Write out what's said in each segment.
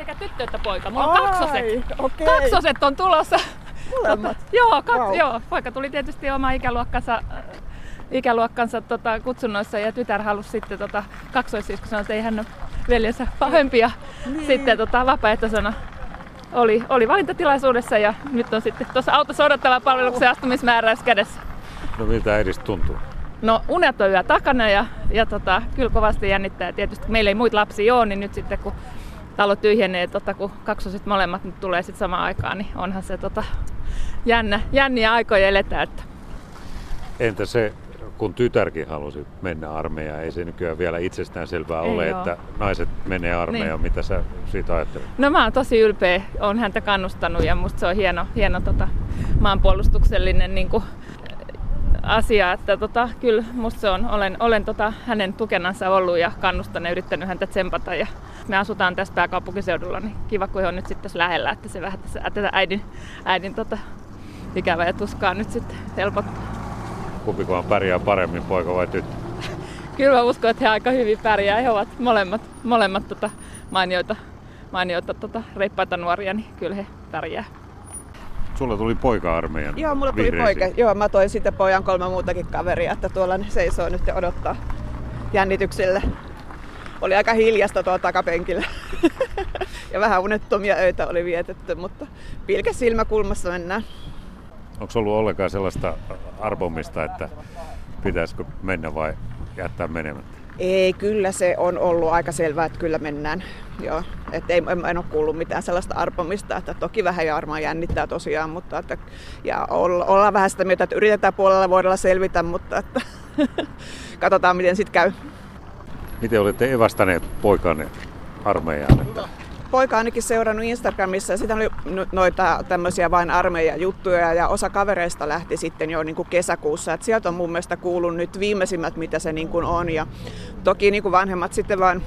sekä tyttö että poika. Mulla on kaksoset. Okay. Kaksoset on tulossa. Molemmat? Joo, poika tuli tietysti oma ikäluokkansa kutsunnoissa ja tytär halusi sitten kaksoissisko sanoi, että ei hän ole veljensä pahempia. Niin. Sitten vapaaehtoisena oli valintatilaisuudessa ja nyt on sitten tuossa autossa odottava palveluksen astumismääräys kädessä. No miltä äidistä tuntuu? No unet on yö takana ja kyllä kovasti jännittää. Tietysti meillä ei muita lapsia ole, niin nyt sitten kun talo tyhjenee, kun kaksoset molemmat nyt tulee sitten samaan aikaan, niin onhan se jänniä aikoja eletään. Että. Entä se, kun tytärkin halusi mennä armeijaan, ei se nykyään vielä itsestäänselvää ole, että naiset menee armeijaan. Niin. Mitä sä siitä ajattelet? No mä oon tosi ylpeä, oon häntä kannustanut ja musta se on hieno maanpuolustuksellinen niin kuin asia, että kyllä musta se on, olen hänen tukenansa ollut ja kannustanut ja yrittänyt häntä tsempata ja me asutaan tässä pääkaupunkiseudulla, niin kiva kun he on nyt sitten tässä lähellä, että se vähän tätä äidin ikävää ja tuskaa nyt sitten helpottaa. Kumpikohan pärjää paremmin, poika vai tyttö? Kyllä mä uskon, että he aika hyvin pärjää. He ovat molemmat mainioita reippaita nuoria, niin kyllä he pärjää. Sulla tuli poika armeijan. Joo, mulla tuli poika. Joo, mä toin sitten pojan 3 muutakin kaveria, että tuolla ne seisoo nyt ja odottaa jännityksille. Oli aika hiljasta tuolla takapenkillä. Ja vähän unettomia öitä oli vietetty, mutta pilke silmäkulmassa mennään. Onko ollut ollenkaan sellaista arpomista, että pitäisikö mennä vai jättää menemättä? Ei, kyllä se on ollut aika selvää, että kyllä mennään. Joo, että en ole kuullut mitään sellaista arpomista, että toki vähän ja varmaan jännittää tosiaan, mutta että, ja ollaan vähän sitä mieltä, että yritetään puolella vuodella selvitä, mutta että katsotaan miten sitten käy. Miten olette evästäneet poikanne armeijaan? Poika on ainakin seurannut Instagramissa ja sitten oli noita tämmöisiä vain armeijajuttuja ja osa kavereista lähti sitten jo niin kuin kesäkuussa. Et sieltä on mun mielestä kuullut nyt viimeisimmät, mitä se niin kuin on. Ja toki niin kuin vanhemmat sitten vaan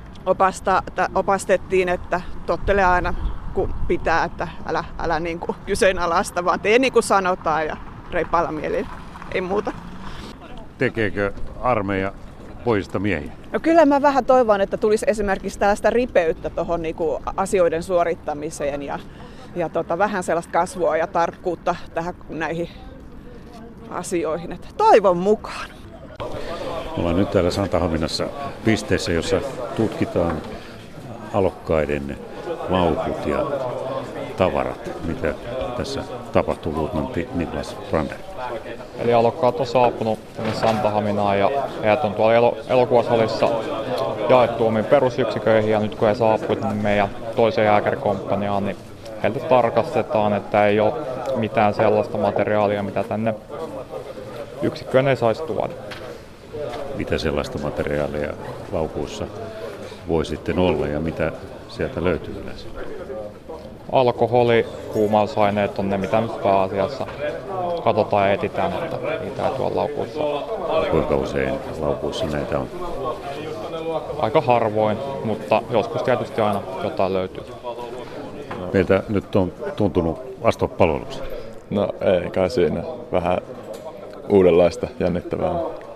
opastettiin, että tottele aina kun pitää, että älä niin kuin kyseenalaista, vaan tee niin kuin sanotaan ja reippailla mielin, ei muuta. Tekeekö armeija pojista miehiä? No kyllä mä vähän toivon, että tulisi esimerkiksi tällaista ripeyttä tuohon niinku asioiden suorittamiseen ja vähän sellaista kasvua ja tarkkuutta näihin asioihin. Että toivon mukaan. Ollaan nyt täällä Santahaminassa pisteessä, jossa tutkitaan alokkaiden laukut ja tavarat. Mitä tässä tapahtuu, luutnantti Niklas Brander? Eli alokkaat on saapunut tänne Santahaminaan ja heidät on tuolla elokuvasalissa jaettu omiin perusyksiköihin ja nyt kun he saapuivat niin meidän toiseen jääkärikomppaniaan, niin heiltä tarkastetaan, että ei ole mitään sellaista materiaalia, mitä tänne yksikköön ei saisi tuoda. Mitä sellaista materiaalia laukuissa voi sitten olla ja mitä sieltä löytyy yleensä? Alkoholi, huumausaineet on ne, mitä nyt pääasiassa katsotaan ja etsitään, että niitä ei tuolla laukuissa. Kuinka usein laukuissa näitä on? Aika harvoin, mutta joskus tietysti aina jotain löytyy. Meiltä nyt on tuntunut astua palvelukseen. No ei kai siinä. Vähän uudenlaista, jännittävää.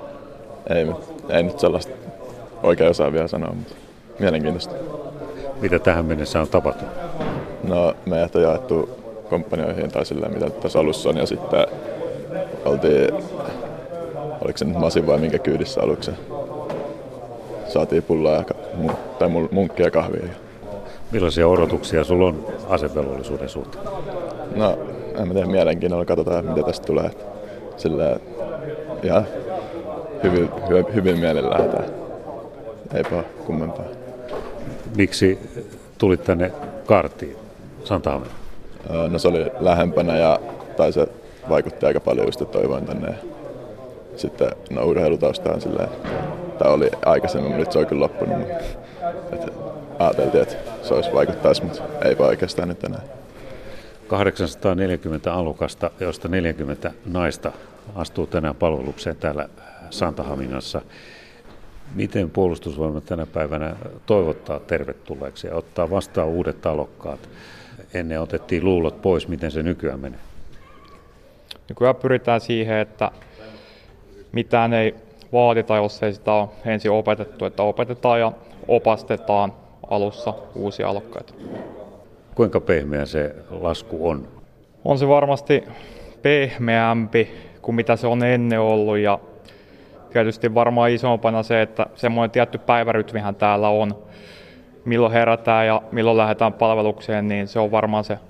Ei nyt sellaista oikein osaa vielä sanoa, mutta mielenkiintoista. Mitä tähän mennessä on tapahtunut? No meidät on jaettu komppanioihin tai silleen, mitä tässä alussa on, ja sitten oltiin, oliko se nyt Masin vai minkä kyydissä aluksi, saatiin pullaa tai munkkia ja kahvia. Millaisia odotuksia sulla on asevelvollisuuden suhteen? No en mä tiedä, mielenkiinnolla katsotaan, mitä tästä tulee. Silleen ihan hyvin mielellä lähdetään, eipä kummempaa. Miksi tulit tänne Kaartiin, Santahaminaan? No se oli lähempänä tai se vaikutti aika paljon just, että toivoin tänne. Sitten urheilutausta on silleen, tai oli aikaisemmin, nyt se on kyllä loppunut. Että ajateltiin, että se olisi vaikuttaisi, mutta eipä oikeastaan nyt enää. 840 alukasta, joista 40 naista astuu tänään palvelukseen täällä Santahaminassa. Miten Puolustusvoimat tänä päivänä toivottaa tervetulleeksi ja ottaa vastaan uudet alokkaat? Ennen otettiin luulot pois, miten se nykyään menee? Nykyään pyritään siihen, että mitään ei vaadita, jos ei sitä ole ensin opetettu, että opetetaan ja opastetaan alussa uusia alokkaita. Kuinka pehmeä se lasku on? On se varmasti pehmeämpi kuin mitä se on ennen ollut ja tietysti varmaan isompana se, että semmoinen tietty päivärytmihän täällä on, milloin herätään ja milloin lähdetään palvelukseen, niin se on varmaan se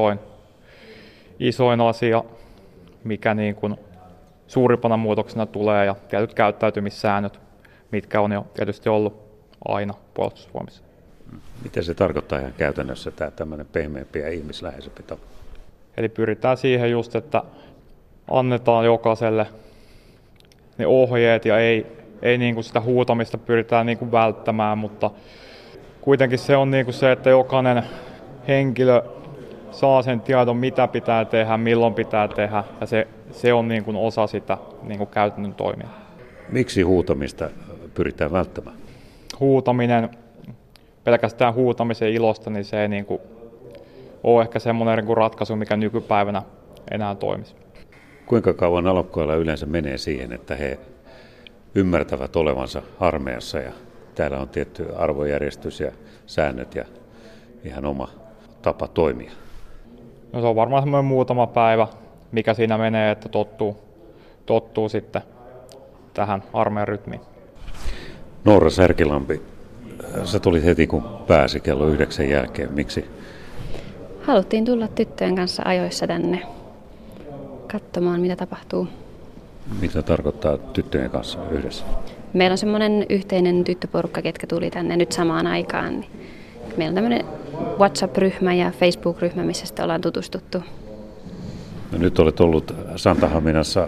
isoin asia, mikä niin kuin suurimpana muutoksena tulee ja tietyt käyttäytymissäännöt, mitkä on jo tietysti ollut aina Puolustusvoimissa. Mitä se tarkoittaa ihan käytännössä tämä tämmöinen pehmeämpi ja ihmisläheisempi tapa? Eli pyritään siihen just, että annetaan jokaiselle ne ohjeet ja ei niin kuin sitä huutamista pyritään niin kuin välttämään, mutta kuitenkin se on niin kuin se, että jokainen henkilö saa sen tiedon, mitä pitää tehdä, milloin pitää tehdä ja se on niin kuin osa sitä niin kuin käytännön toimia. Miksi huutamista pyritään välttämään? Huutaminen, pelkästään huutamisen ilosta, niin se ei niin kuin ole ehkä semmoinen niin kuin ratkaisu, mikä nykypäivänä enää toimisi. Kuinka kauan alokkailla yleensä menee siihen, että he ymmärtävät olevansa armeijassa ja täällä on tietty arvojärjestys ja säännöt ja ihan oma tapa toimia? No se on varmaan semmoinen muutama päivä, mikä siinä menee, että tottuu sitten tähän armeijan rytmiin. Noora Särkilampi, sä tulit heti kun pääsi kello 9 jälkeen. Miksi? Haluttiin tulla tyttöjen kanssa ajoissa tänne katsomaan, mitä tapahtuu. Mitä tarkoittaa tyttöjen kanssa yhdessä? Meillä on semmoinen yhteinen tyttöporukka, ketkä tuli tänne nyt samaan aikaan. Meillä on tämmöinen WhatsApp-ryhmä ja Facebook-ryhmä, missä sitten ollaan tutustuttu. No nyt olet ollut Santahaminassa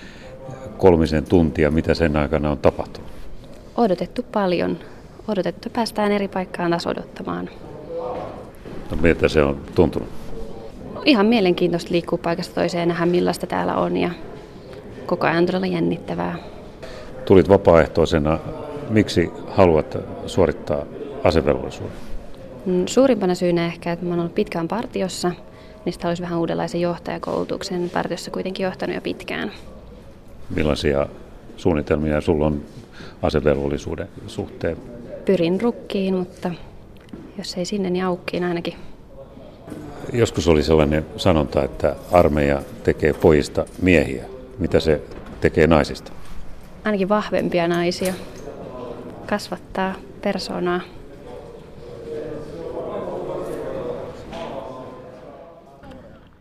3 tuntia. Mitä sen aikana on tapahtunut? Odotettu paljon. Odotettu, päästään eri paikkaan taas odottamaan. No miltä se on tuntunut? Ihan mielenkiintoista liikkua paikasta toiseen ja nähdä millaista täällä on ja koko ajan todella jännittävää. Tulit vapaaehtoisena. Miksi haluat suorittaa asevelvollisuuden? Suurimpana syynä ehkä, että mä oon ollut pitkään partiossa, niin sitä olisi vähän uudenlaisen johtajakoulutuksen. Partiossa kuitenkin johtanut jo pitkään. Millaisia suunnitelmia sulla on asevelvollisuuden suhteen? Pyrin rukkiin, mutta jos ei sinne, niin aukkiin ainakin. Joskus oli sellainen sanonta, että armeija tekee pojista miehiä. Mitä se tekee naisista? Ainakin vahvempia naisia. Kasvattaa persoonaa.